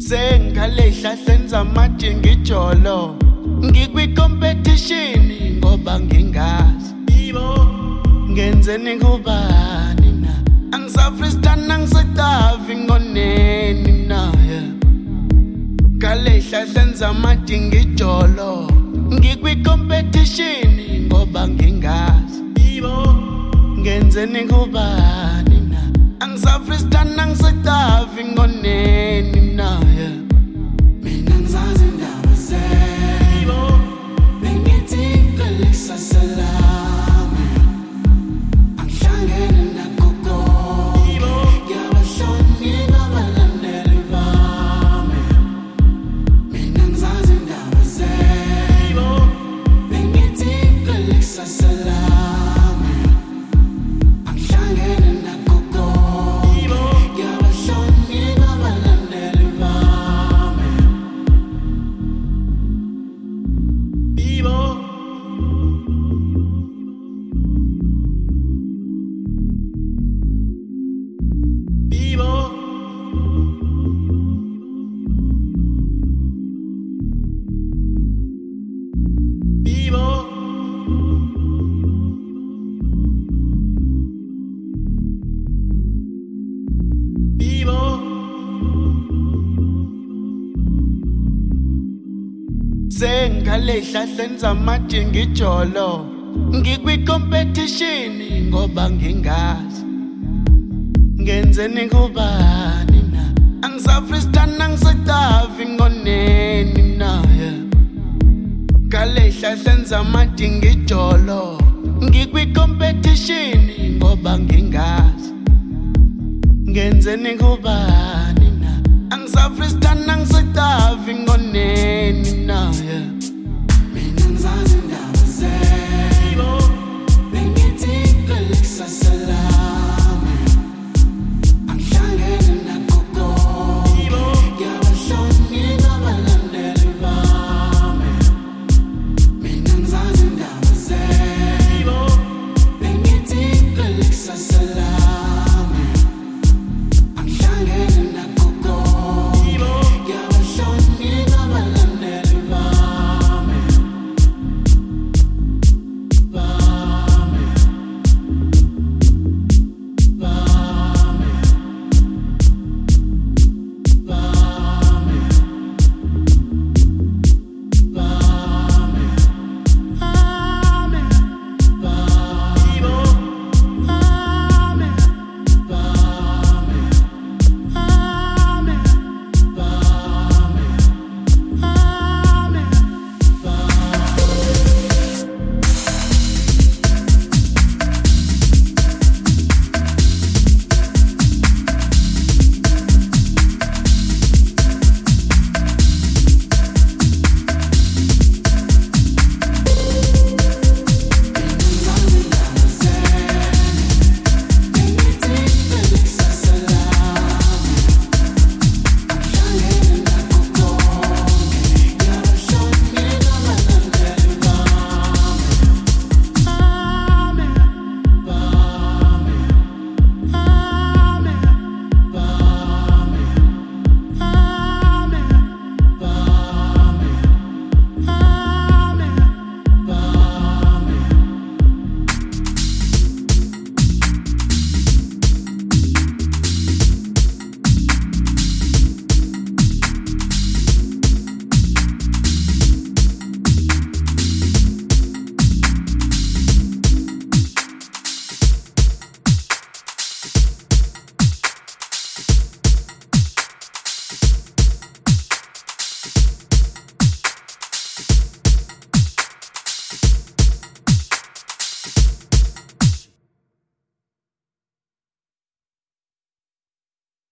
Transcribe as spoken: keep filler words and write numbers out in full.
Sengalehla senza manje ngijolo ngikwi competition ngoba ngingazi yibo ngenzeni kubani na angisafreestyle angisetavi ngoneni na galehla senza manje ngijolo ngikwi competition ngoba ngingazi yibo ngenzeni kubani na angisafreestyle angisetavi ngoneni na mina ngizazi indaba zebo bengithi kalisa salami angihlangene nakugo yabahloni babalandeli bami mina ngizazi indaba zebo bengithi kalisa salami angihlangene nakugo yabahloni babalandeli bami Bibo Bibo Bibo Bibo Sengalehla senza manje ngijolo ngikwi competition ngoba ngingazi ngenzeni kubani na angisafreestyle angisetavi ngoneni na galehla senza manje ngijolo ngikwi competition ngoba ngingazi ngenzeni kubani na angisafreestyle angisetavi ngoneni na mina ngizazi indaba